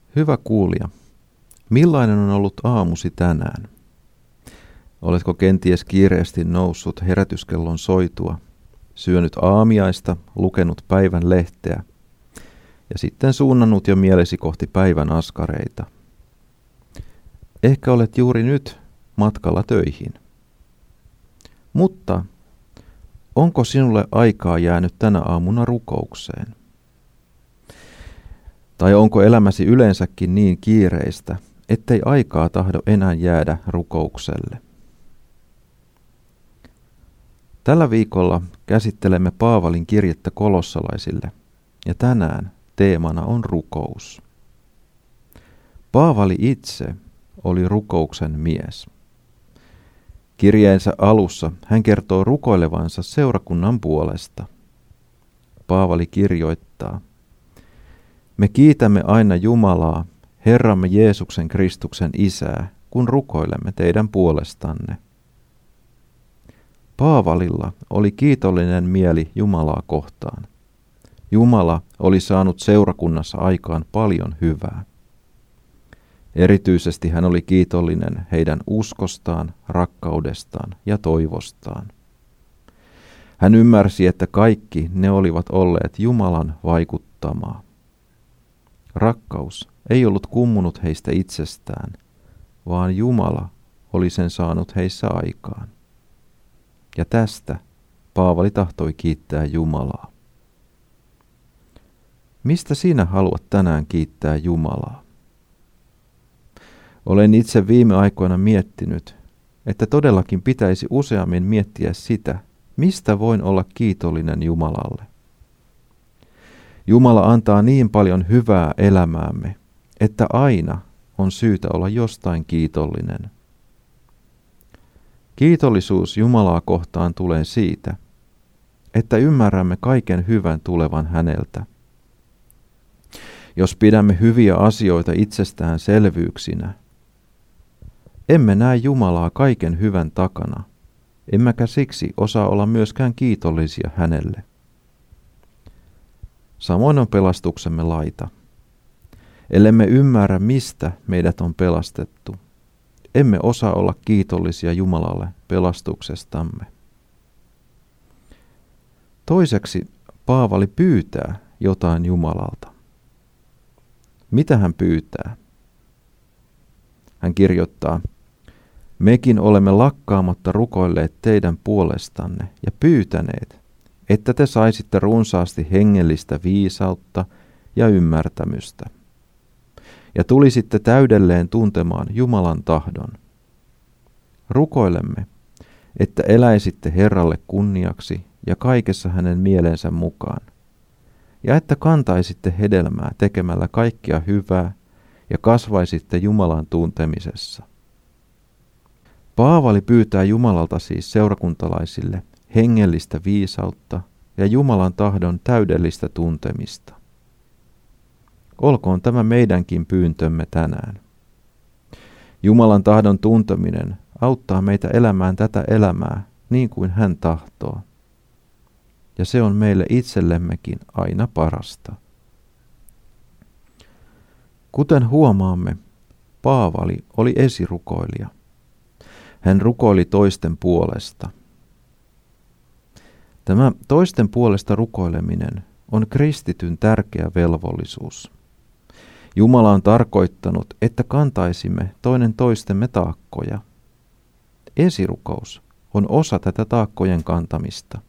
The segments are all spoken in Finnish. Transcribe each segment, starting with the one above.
Hyvä kuulija, millainen on ollut aamusi tänään? Oletko kenties kiireesti noussut herätyskellon soitua, syönyt aamiaista, lukenut päivän lehteä ja sitten suunnannut jo mielesi kohti päivän askareita? Ehkä olet juuri nyt matkalla töihin. Mutta onko sinulle aikaa jäänyt tänä aamuna rukoukseen? Tai onko elämäsi yleensäkin niin kiireistä, ettei aikaa tahdo enää jäädä rukoukselle? Tällä viikolla käsittelemme Paavalin kirjettä kolossalaisille, ja tänään teemana on rukous. Paavali itse oli rukouksen mies. Kirjeensä alussa hän kertoo rukoilevansa seurakunnan puolesta. Paavali kirjoittaa: Me kiitämme aina Jumalaa, Herramme Jeesuksen Kristuksen Isää, kun rukoilemme teidän puolestanne. Paavalilla oli kiitollinen mieli Jumalaa kohtaan. Jumala oli saanut seurakunnassa aikaan paljon hyvää. Erityisesti hän oli kiitollinen heidän uskostaan, rakkaudestaan ja toivostaan. Hän ymmärsi, että kaikki ne olivat olleet Jumalan vaikuttamaa. Rakkaus ei ollut kummunut heistä itsestään, vaan Jumala oli sen saanut heissä aikaan. Ja tästä Paavali tahtoi kiittää Jumalaa. Mistä sinä haluat tänään kiittää Jumalaa? Olen itse viime aikoina miettinyt, että todellakin pitäisi useammin miettiä sitä, mistä voin olla kiitollinen Jumalalle. Jumala antaa niin paljon hyvää elämäämme, että aina on syytä olla jostain kiitollinen. Kiitollisuus Jumalaa kohtaan tulee siitä, että ymmärrämme kaiken hyvän tulevan häneltä. Jos pidämme hyviä asioita itsestäänselvyyksinä, emme näe Jumalaa kaiken hyvän takana, emmekä siksi osaa olla myöskään kiitollisia hänelle. Samoin on pelastuksemme laita. Ellemme ymmärrä, mistä meidät on pelastettu, emme osaa olla kiitollisia Jumalalle pelastuksestamme. Toiseksi Paavali pyytää jotain Jumalalta. Mitä hän pyytää? Hän kirjoittaa: Mekin olemme lakkaamatta rukoilleet teidän puolestanne ja pyytäneet, että te saisitte runsaasti hengellistä viisautta ja ymmärtämystä, ja tulisitte täydelleen tuntemaan Jumalan tahdon. Rukoilemme, että eläisitte Herralle kunniaksi ja kaikessa hänen mielensä mukaan, ja että kantaisitte hedelmää tekemällä kaikkea hyvää ja kasvaisitte Jumalan tuntemisessa. Paavali pyytää Jumalalta siis seurakuntalaisille hengellistä viisautta ja Jumalan tahdon täydellistä tuntemista. Olkoon tämä meidänkin pyyntömme tänään. Jumalan tahdon tunteminen auttaa meitä elämään tätä elämää niin kuin hän tahtoo. Ja se on meille itsellemmekin aina parasta. Kuten huomaamme, Paavali oli esirukoilija. Hän rukoili toisten puolesta. Tämä toisten puolesta rukoileminen on kristityn tärkeä velvollisuus. Jumala on tarkoittanut, että kantaisimme toinen toistemme taakkoja. Esirukous on osa tätä taakkojen kantamista.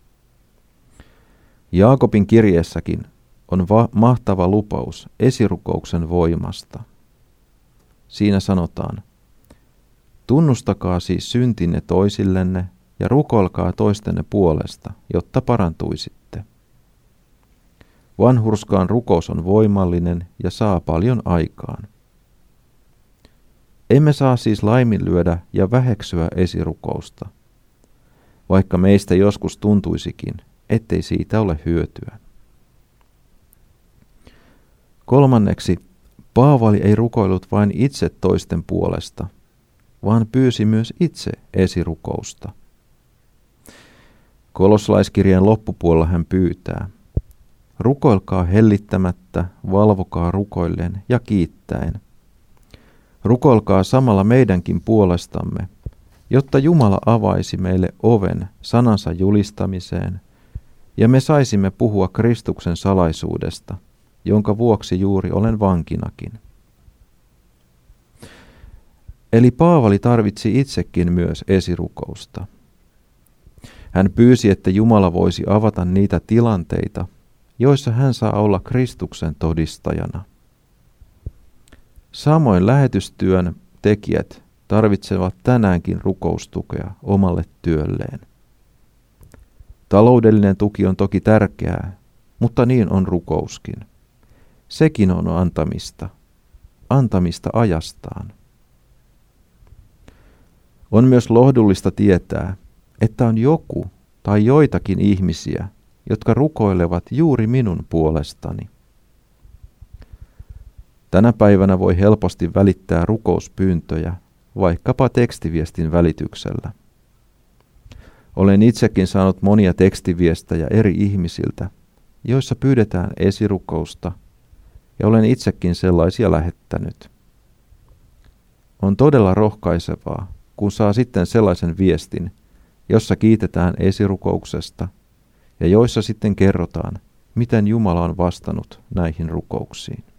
Jaakobin kirjeessäkin on mahtava lupaus esirukouksen voimasta. Siinä sanotaan: Tunnustakaa siis syntinne toisillenne ja rukoilkaa toistenne puolesta, jotta parantuisitte. Vanhurskaan rukous on voimallinen ja saa paljon aikaan. Emme saa siis laiminlyödä ja väheksyä esirukousta, vaikka meistä joskus tuntuisikin, ettei siitä ole hyötyä. Kolmanneksi, Paavali ei rukoillut vain itse toisten puolesta, vaan pyysi myös itse esirukousta. Kolossalaiskirjeen loppupuolella hän pyytää: rukoilkaa hellittämättä, valvokaa rukoillen ja kiittäen. Rukoilkaa samalla meidänkin puolestamme, jotta Jumala avaisi meille oven sanansa julistamiseen, ja me saisimme puhua Kristuksen salaisuudesta, jonka vuoksi juuri olen vankinakin. Eli Paavali tarvitsi itsekin myös esirukousta. Hän pyysi, että Jumala voisi avata niitä tilanteita, joissa hän saa olla Kristuksen todistajana. Samoin lähetystyön tekijät tarvitsevat tänäänkin rukoustukea omalle työlleen. Taloudellinen tuki on toki tärkeää, mutta niin on rukouskin. Sekin on antamista ajastaan. On myös lohdullista tietää, että on joku tai joitakin ihmisiä, jotka rukoilevat juuri minun puolestani. Tänä päivänä voi helposti välittää rukouspyyntöjä vaikkapa tekstiviestin välityksellä. Olen itsekin saanut monia tekstiviestejä eri ihmisiltä, joissa pyydetään esirukousta, ja olen itsekin sellaisia lähettänyt. On todella rohkaisevaa, kun saa sitten sellaisen viestin, jossa kiitetään esirukouksesta ja joissa sitten kerrotaan, miten Jumala on vastannut näihin rukouksiin.